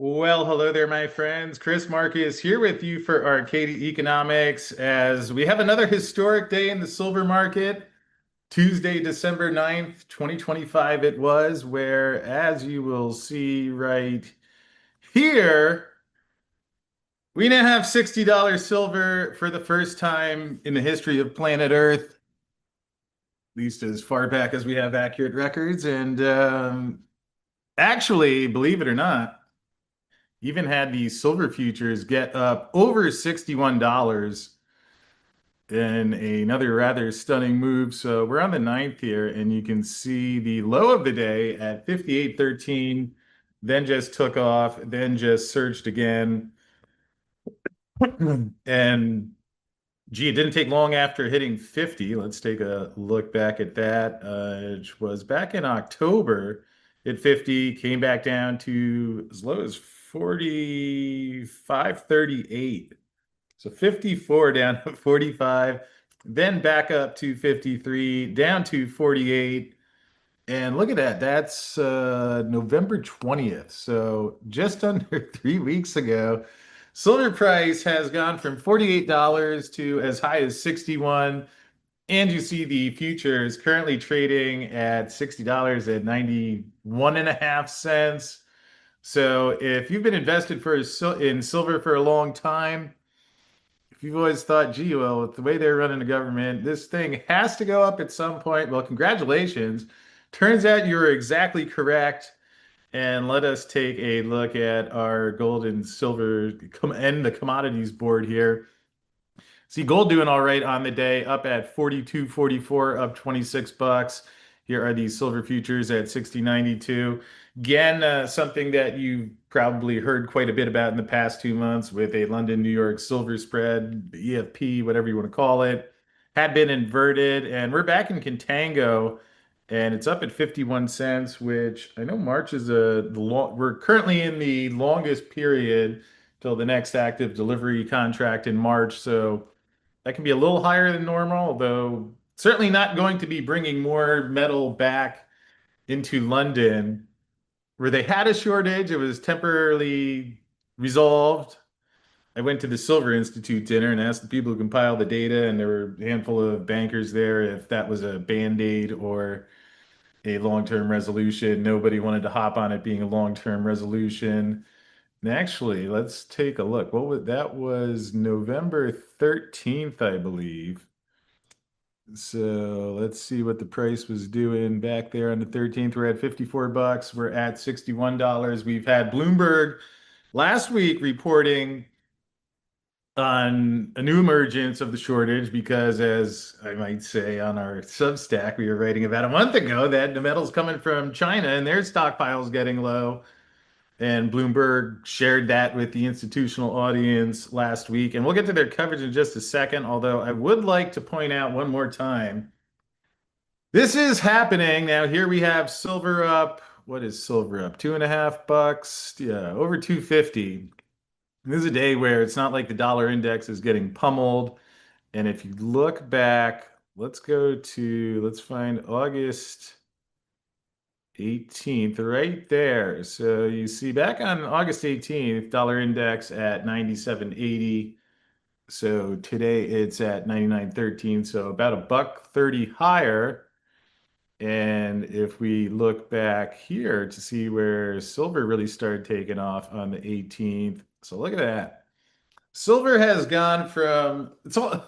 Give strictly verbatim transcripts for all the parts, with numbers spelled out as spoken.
Well, hello there, my friends. Chris Marcus here with you for Arcadia Economics as we have another historic day in the silver market. Tuesday, December ninth, twenty twenty-five it was, where, as you will see right here, we now have sixty dollars silver for the first time in the history of planet Earth, at least as far back as we have accurate records. And um, actually, believe it or not, even had the silver futures get up over sixty-one dollars in another rather stunning move. So we're on the ninth here, and you can see the low of the day at fifty-eight thirteen, then just took off, then just surged again. And gee, it didn't take long after hitting fifty. Let's take a look back at that. Uh, which was back in October at fifty, came back down to as low as forty-five thirty-eight. So fifty-four down to forty-five, then back up to fifty-three, down to forty-eight. And look at that. That's uh, November twentieth. So just under three weeks ago, silver price has gone from forty-eight dollars to as high as sixty-one. And you see the futures currently trading at sixty dollars and ninety-one and a half cents. So if you've been invested for in silver for a long time, if you've always thought, gee, well, with the way they're running the government, this thing has to go up at some point. Well, congratulations. Turns out you were exactly correct. And let us take a look at our gold and silver and the commodities board here. See gold doing all right on the day, up at forty-two forty-four, up twenty-six bucks. Here are these silver futures at sixty ninety-two. Again, uh, something that you've probably heard quite a bit about in the past two months with a London, New York silver spread, E F P, whatever you want to call it, had been inverted. And we're back in contango and it's up at fifty-one cents, which I know March is a, the long, we're currently in the longest period till the next active delivery contract in March. So that can be a little higher than normal, although certainly not going to be bringing more metal back into London where they had a shortage. It was temporarily resolved. I went to the Silver Institute dinner and asked the people who compiled the data, and there were a handful of bankers there if that was a band-aid or a long-term resolution. Nobody wanted to hop on it being a long-term resolution. And actually, let's take a look. What was that was November thirteenth, I believe. So let's see what the price was doing back there on the thirteenth. We're at fifty-four bucks. We're at sixty-one dollars. We've had Bloomberg last week reporting on a new emergence of the shortage because, as I might say on our Substack, we were writing about a month ago that the metal's coming from China and their stockpiles getting low. And Bloomberg shared that with the institutional audience last week. And we'll get to their coverage in just a second, although I would like to point out one more time. This is happening. Now, here we have silver up. What is silver up? Two and a half bucks. Yeah, over two fifty. This is a day where it's not like the dollar index is getting pummeled. And if you look back, let's go to, let's find August eighteenth right there. So you see back on August eighteenth, dollar index at ninety-seven eighty. So today it's at ninety-nine thirteen, so about a buck thirty higher. And if we look back here to see where silver really started taking off on the eighteenth, so look at that. Silver has gone from it's all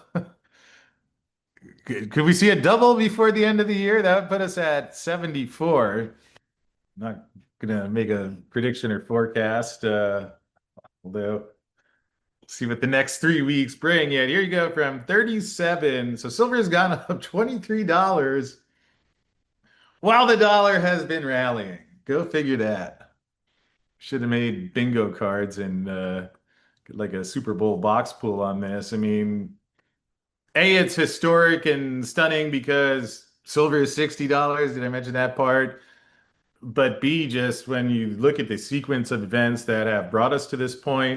could, could we see a double before the end of the year? That would put us at seventy-four. Not gonna make a prediction or forecast, uh, although see what the next three weeks bring. Yet here you go from thirty-seven. So silver has gone up twenty-three dollars while the dollar has been rallying. Go figure that. Should have made bingo cards and uh, like a Super Bowl box pool on this. I mean, A, it's historic and stunning because silver is sixty dollars. Did I mention that part? But B, just when you look at the sequence of events that have brought us to this point,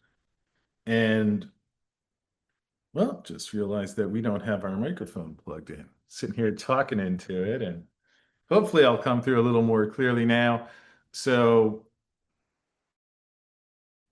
and well, just realized that we don't have our microphone plugged in. Sitting here talking into it, and hopefully I'll come through a little more clearly now. So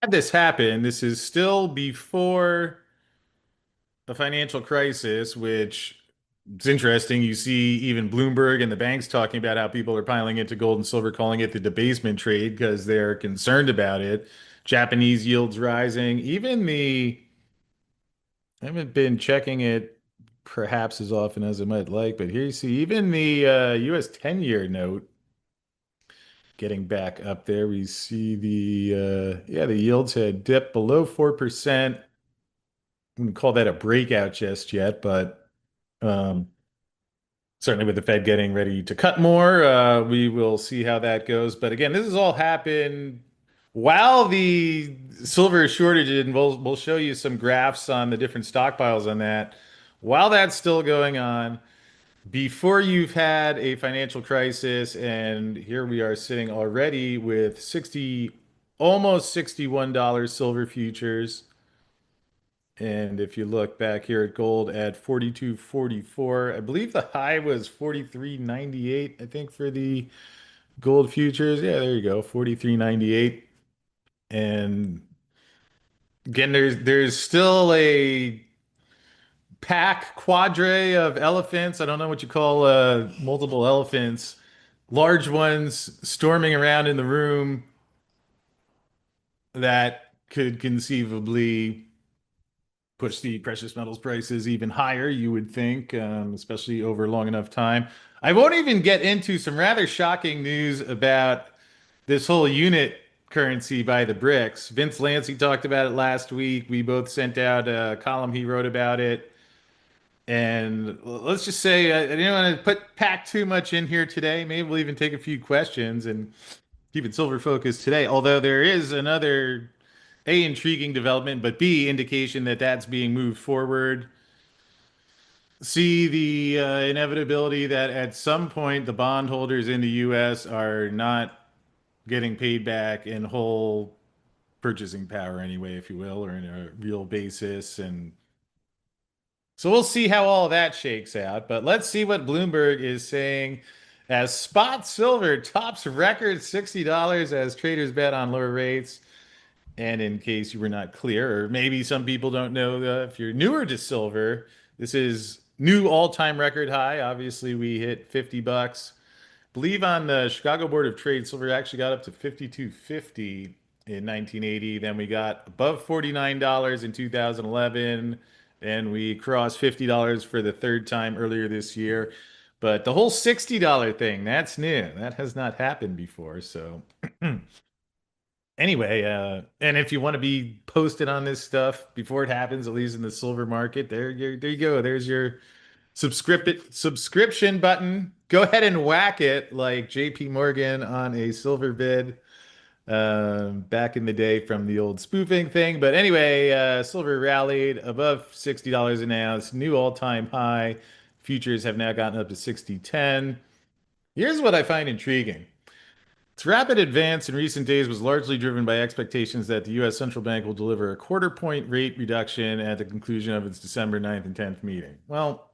had this happen, this is still before the financial crisis, which it's interesting. You see even Bloomberg and the banks talking about how people are piling into gold and silver, calling it the debasement trade because they're concerned about it. Japanese yields rising. Even the, I haven't been checking it perhaps as often as I might like, but here you see even the uh, U S ten-year note getting back up there. We see the uh, yeah, the yields had dipped below four percent. Wouldn't call that a breakout just yet, but um, certainly with the Fed getting ready to cut more, uh, we will see how that goes. But again, this has all happened while the silver shortage, and we'll we'll show you some graphs on the different stockpiles on that. While that's still going on, before you've had a financial crisis, and here we are sitting already with sixty, almost sixty-one dollars silver futures. And if you look back here at gold at forty-two forty-four, I believe the high was forty-three ninety-eight, I think, for the gold futures. Yeah, there you go, forty-three ninety-eight. And again, there's there's still a pack quadre of elephants. I don't know what you call uh, multiple elephants, large ones storming around in the room that could conceivably push the precious metals prices even higher, you would think, um, especially over a long enough time. I won't even get into some rather shocking news about this whole unit currency by the BRICS. Vince Lancey talked about it last week. We both sent out a column he wrote about it. And let's just say I didn't want to put pack too much in here today. Maybe we'll even take a few questions and keep it silver focused today. Although there is another A, intriguing development, but B, indication that that's being moved forward. See the uh, inevitability that at some point the bondholders in the U S are not getting paid back in whole purchasing power anyway, if you will, or in a real basis. And so we'll see how all that shakes out. But let's see what Bloomberg is saying as spot silver tops record sixty dollars as traders bet on lower rates. And in case you were not clear, or maybe some people don't know, uh, if you're newer to silver, this is new all-time record high. Obviously, we hit fifty bucks. Believe on the Chicago Board of Trade, silver actually got up to fifty-two fifty in nineteen eighty. Then we got above forty-nine dollars in two thousand eleven. And we crossed fifty dollars for the third time earlier this year. But the whole sixty dollars thing, that's new. That has not happened before. So anyway, uh, and if you want to be posted on this stuff before it happens, at least in the silver market, there, you there you go. There's your subscript subscription button. Go ahead and whack it like J P Morgan on a silver bid um, back in the day from the old spoofing thing. But anyway, uh, silver rallied above sixty dollars an ounce, new all-time high. Futures have now gotten up to sixty ten. Here's what I find intriguing. Its rapid advance in recent days was largely driven by expectations that the U S central bank will deliver a quarter point rate reduction at the conclusion of its December ninth and tenth meeting. Well,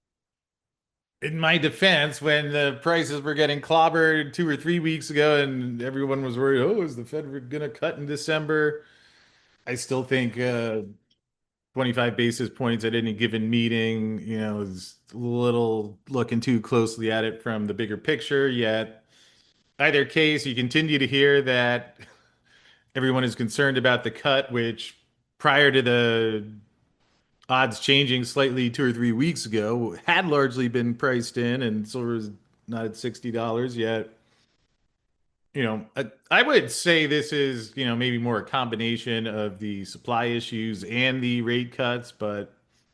in my defense, when the prices were getting clobbered two or three weeks ago and everyone was worried, oh, is the Fed going to cut in December? I still think uh, twenty-five basis points at any given meeting, you know, is a little looking too closely at it from the bigger picture. Yet, either case, you continue to hear that everyone is concerned about the cut, which prior to the odds changing slightly two or three weeks ago had largely been priced in, and silver is not at sixty dollars yet. You know, I, I would say this is, you know, maybe more a combination of the supply issues and the rate cuts, but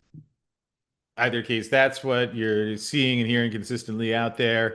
either case, that's what you're seeing and hearing consistently out there.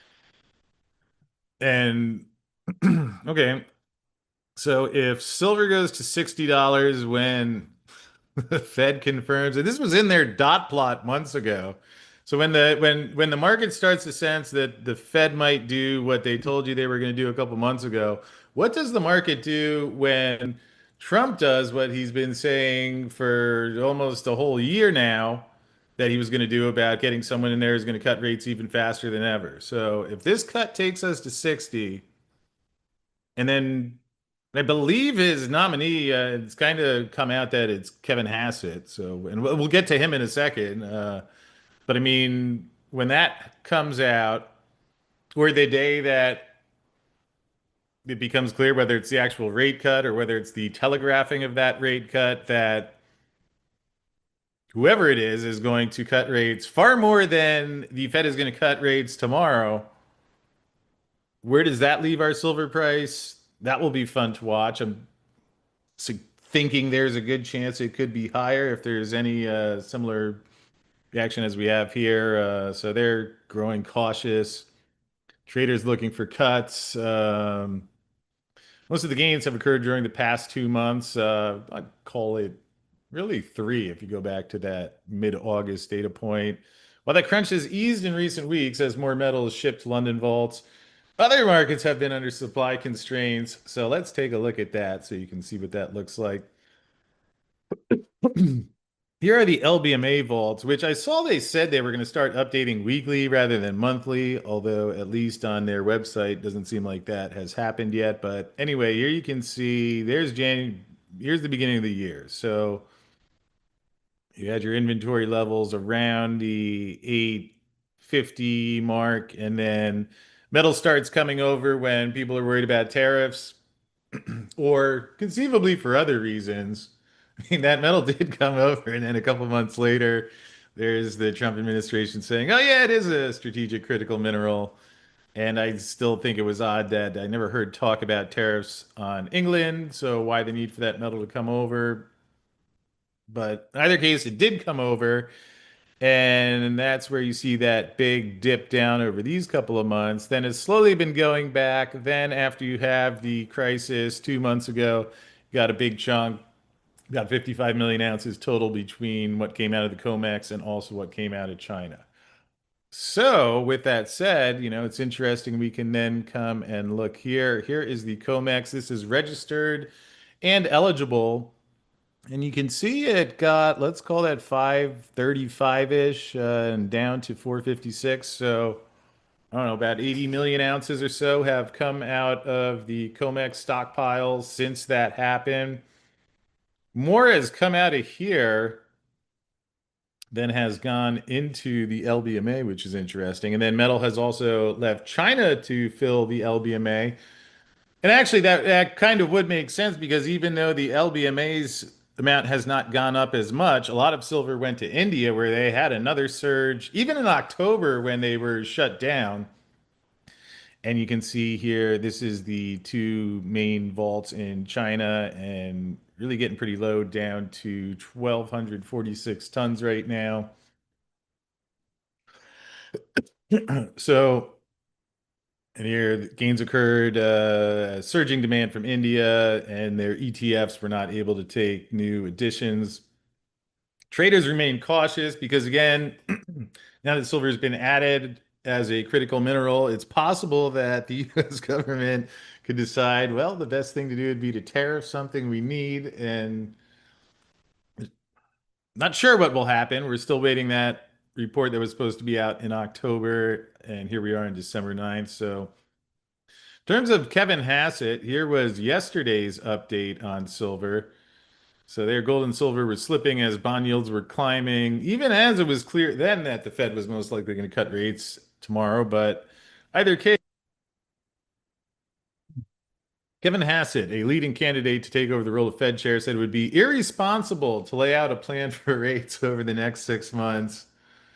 And okay, so if silver goes to sixty dollars when the Fed confirms, and this was in their dot plot months ago. So when the when when the market starts to sense that the Fed might do what they told you they were going to do a couple months ago, what does the market do when Trump does what he's been saying for almost a whole year now that he was going to do about getting someone in there who's going to cut rates even faster than ever? So if this cut takes us to sixty, and then I believe his nominee, uh, it's kind of come out that it's Kevin Hassett. So, and we'll we'll get to him in a second. Uh, but I mean, when that comes out, or the day that it becomes clear whether it's the actual rate cut or whether it's the telegraphing of that rate cut, that whoever it is is going to cut rates far more than the Fed is going to cut rates tomorrow. Where does that leave our silver price? That will be fun to watch. I'm su- thinking there's a good chance it could be higher if there's any uh, similar reaction as we have here. Uh, so they're growing cautious. Traders looking for cuts. Um, most of the gains have occurred during the past two months. Uh, I'd call it really three if you go back to that mid-August data point. While that crunch has eased in recent weeks as more metal is shipped to London vaults, other markets have been under supply constraints. So let's take a look at that so you can see what that looks like. Here are the L B M A vaults, which I saw they said they were going to start updating weekly rather than monthly, although at least on their website doesn't seem like that has happened yet. But anyway, here you can see there's Jan here's the beginning of the year. So you had your inventory levels around the eight fifty mark, and then metal starts coming over when people are worried about tariffs or conceivably for other reasons. I mean, that metal did come over, and then a couple months later, there's the Trump administration saying, "Oh yeah, it is a strategic critical mineral." And I still think it was odd that I never heard talk about tariffs on England, so why the need for that metal to come over? But in either case, it did come over, and that's where you see that big dip down over these couple of months. Then it's slowly been going back. Then after you have the crisis two months ago, you got a big chunk. Got fifty-five million ounces total between what came out of the COMEX and also what came out of China. So, with that said, you know, it's interesting. We can then come and look here. Here is the COMEX. This is registered and eligible. And you can see it got, let's call that five thirty-five-ish uh, and down to four fifty-six. So, I don't know, about eighty million ounces or so have come out of the COMEX stockpiles since that happened. More has come out of here than has gone into the L B M A, which is interesting. And then metal has also left China to fill the L B M A. And actually, that, that kind of would make sense because even though the L B M A's amount has not gone up as much, a lot of silver went to India where they had another surge, even in October when they were shut down. And you can see here, this is the two main vaults in China and really getting pretty low down to twelve forty-six tons right now. So, and here gains occurred, uh, surging demand from India, and their E T Fs were not able to take new additions. Traders remain cautious because, again, now that silver has been added as a critical mineral, it's possible that the U S government could decide, well, the best thing to do would be to tariff something we need. And not sure what will happen. We're still waiting that report that was supposed to be out in October, and here we are on December ninth. So, in terms of Kevin Hassett, here was yesterday's update on silver. So their gold and silver were slipping as bond yields were climbing, even as it was clear then that the Fed was most likely going to cut rates tomorrow. But either case, Kevin Hassett, a leading candidate to take over the role of Fed chair, said it would be irresponsible to lay out a plan for rates over the next six months.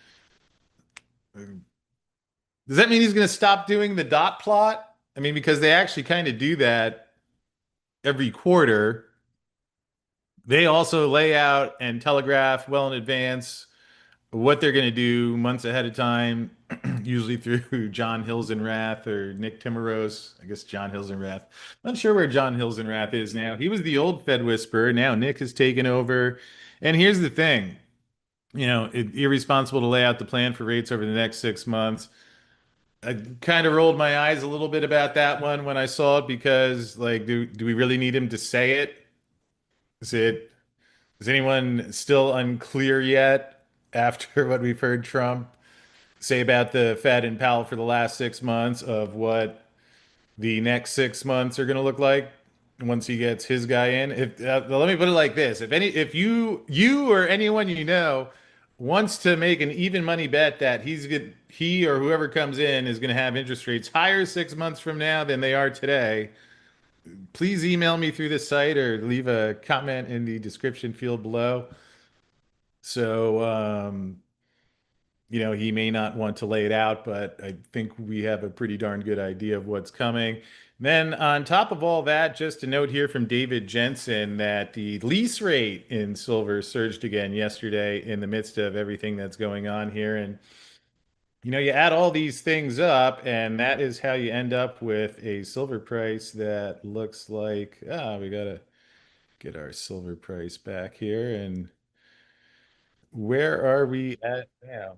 Does that mean he's going to stop doing the dot plot? I mean, because they actually kind of do that every quarter. They also lay out and telegraph well in advance what they're going to do months ahead of time, usually through John Hilsenrath or Nick Timiraos. I guess John Hilsenrath. I'm not sure where John Hilsenrath is now. He was the old Fed whisperer. Now Nick has taken over. And here's the thing, you know, it, irresponsible to lay out the plan for rates over the next six months. I kind of rolled my eyes a little bit about that one when I saw it because, like, do do we really need him to say it? Is it is anyone still unclear yet after what we've heard Trump say about the Fed and Powell for the last six months of what the next six months are going to look like? once he gets his guy in. If uh, well, let me put it like this: if any, if you you or anyone you know wants to make an even money bet that he's good, he or whoever comes in is going to have interest rates higher six months from now than they are today, please email me through the site or leave a comment in the description field below. So, um, you know, he may not want to lay it out, but I think we have a pretty darn good idea of what's coming. Then, on top of all that, just a note here from David Jensen that the lease rate in silver surged again yesterday in the midst of everything that's going on here. And, you know, you add all these things up, and that is how you end up with a silver price that looks like, ah, we got to get our silver price back here. And where are we at now?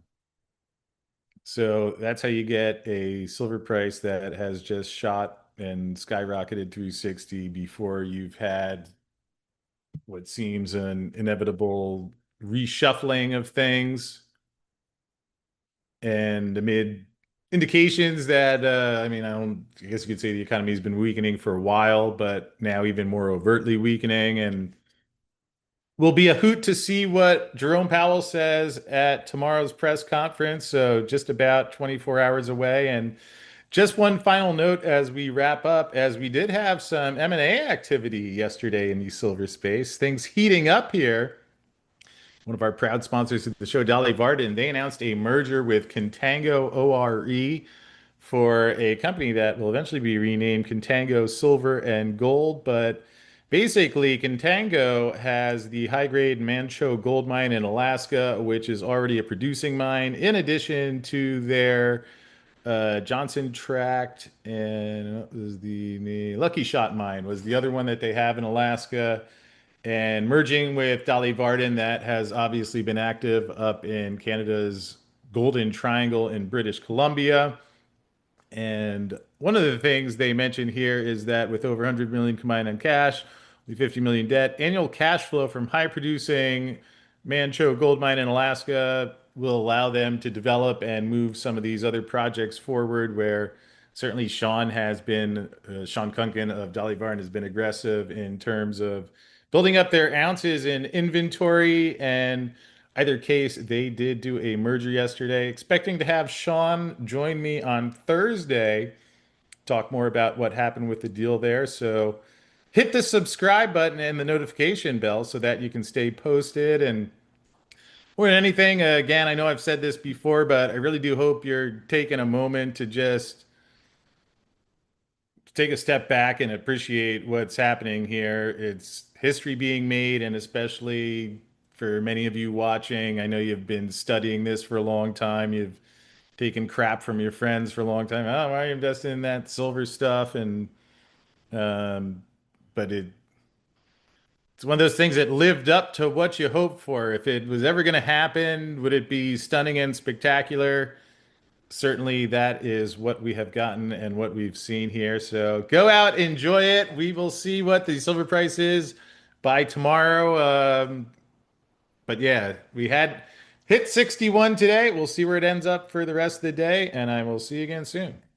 So that's how you get a silver price that has just shot and skyrocketed through sixty before you've had what seems an inevitable reshuffling of things and amid indications that uh, I mean, I don't, I guess you could say the economy has been weakening for a while, but now even more overtly weakening. And will be a hoot to see what Jerome Powell says at tomorrow's press conference. So just about twenty-four hours away. And just one final note as we wrap up, as we did have some M and A activity yesterday in the silver space, things heating up here. One of our proud sponsors of the show, Dolly Varden, they announced a merger with Contango O R E for a company that will eventually be renamed Contango Silver and Gold. But basically, Contango has the high grade Manh Choh gold mine in Alaska, which is already a producing mine, in addition to their uh, Johnson Tract and what was the, the Lucky Shot mine was the other one that they have in Alaska. And merging with Dolly Varden, that has obviously been active up in Canada's Golden Triangle in British Columbia. And one of the things they mention here is that with over one hundred million combined on cash, with fifty million debt, annual cash flow from high producing Manh Choh gold mine in Alaska will allow them to develop and move some of these other projects forward where certainly Sean has been, uh, Sean Kunkin of Dolly Varden has been aggressive in terms of building up their ounces in inventory. And either case, they did do a merger yesterday. Expecting to have Sean join me on Thursday, talk more about what happened with the deal there. So hit the subscribe button and the notification bell so that you can stay posted and more than anything. Uh, again, I know I've said this before, but I really do hope you're taking a moment to just take a step back and appreciate what's happening here. It's history being made, and especially for many of you watching, I know you've been studying this for a long time. You've taken crap from your friends for a long time. Oh, why are you investing in that silver stuff? And um, but it it's one of those things that lived up to what you hoped for. If it was ever going to happen, would it be stunning and spectacular? Certainly that is what we have gotten and what we've seen here. So go out, enjoy it. We will see what the silver price is by tomorrow. Um, but yeah, we had hit sixty-one today. We'll see where it ends up for the rest of the day, and I will see you again soon.